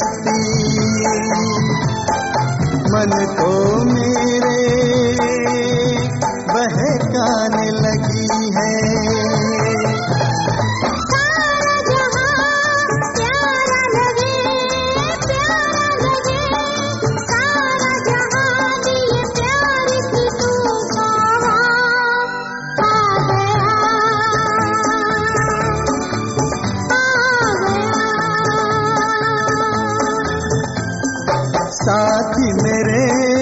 लगती, मन को मेरे बहकाने लगी है। साथी मेरे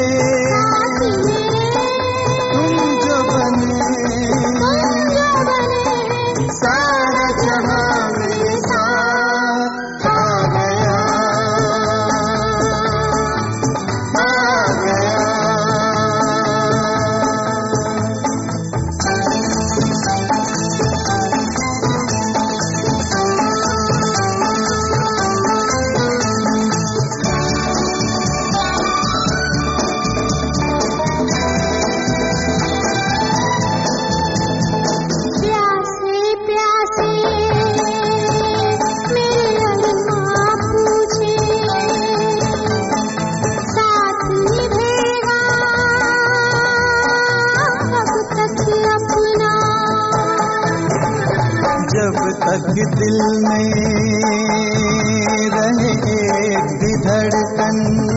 तुम जो बने, सारा जहां मेरे साथ आ गया, आ गया। जब तक दिल में रहे एक भी धड़कन,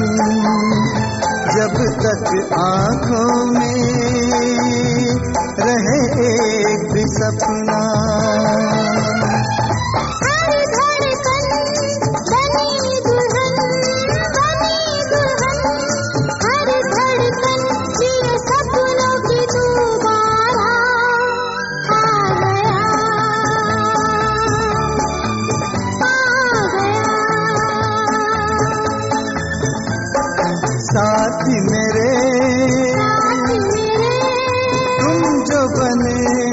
जब तक आँखों में रहे एक भी सपना, हर धड़कन बनी दुल्हन, बनी दुल्हन, हर धड़कन जिए सपनों की दोबारा आ गया, साथी मेरे तुम जो बने,